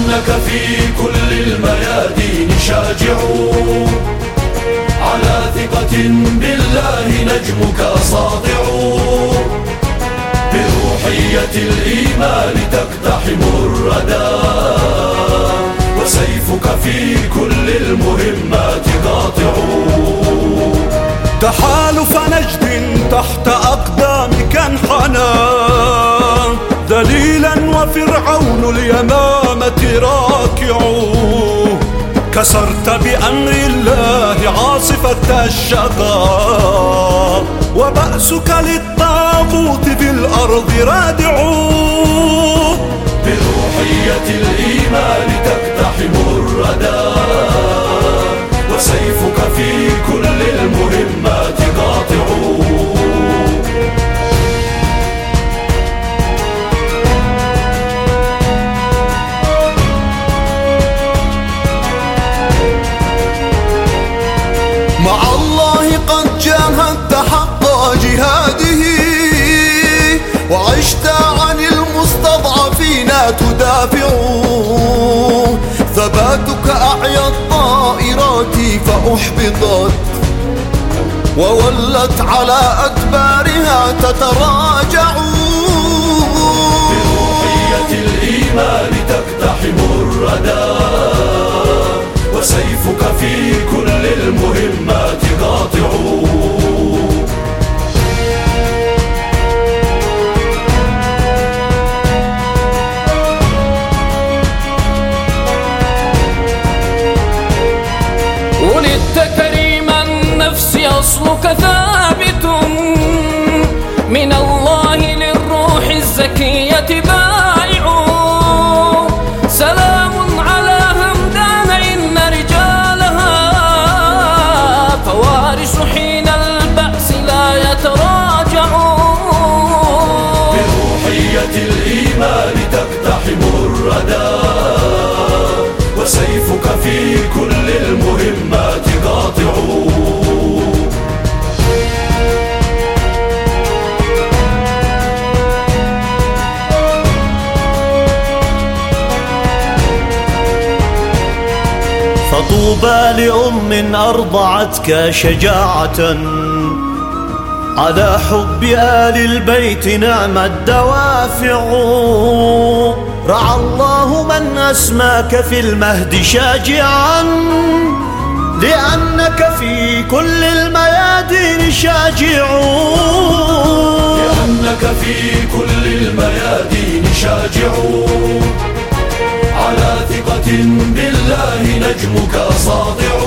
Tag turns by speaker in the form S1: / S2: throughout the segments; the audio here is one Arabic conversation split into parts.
S1: لأنك في كل الميادين شاجع، على ثقة بالله نجمك ساطع، بروحية الإيمان تقتحم الردى، وسيفك في كل المهمات قاطع.
S2: تحالف نجد تحت أقدامك انحنى ذليلا، وفرعون اليمامة راكع، كسرت بأمر الله عاصفة الشقاء، وبأسك للطاغوت في الأرض رادع،
S1: بروحية الإيمان تقتحم الردى، وسيفك في كل المهمات قاطع.
S3: مع الله قد جاهدت حق جهاده، وعشت عن المستضعفين تدافع، ثباتك أعيا الطائرات فأحبطت، وولت على أدبارها تتراجع،
S1: بروحية الإيمان تقتحم الردى، وسيفك في كل المهمات قاطع.
S4: ولدت كريم النفس أصلك ثابت، من الله للروح الزكية بائع، سلام على همدان إن رجالها، فوارس حين البأس لا يتراجعون،
S1: بروحية الإيمان تقتحم الردى، وسيفك في كل المهمات قاطع.
S5: فطوبى لأم أرضعتك شجاعة، على حب آل البيت نعم الدوافع، رعى الله من أسماك في المهد شاجعا، لأنك في كل الميادين شاجع،
S1: لأنك في كل الميادين شاجع، على ثقة بالله نجمك ساطع،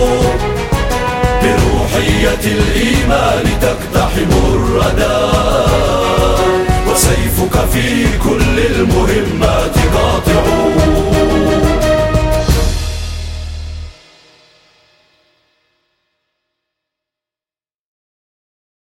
S1: بروحية الإيمان تقتحم الردى، وسيفك في كل المهمات قاطع.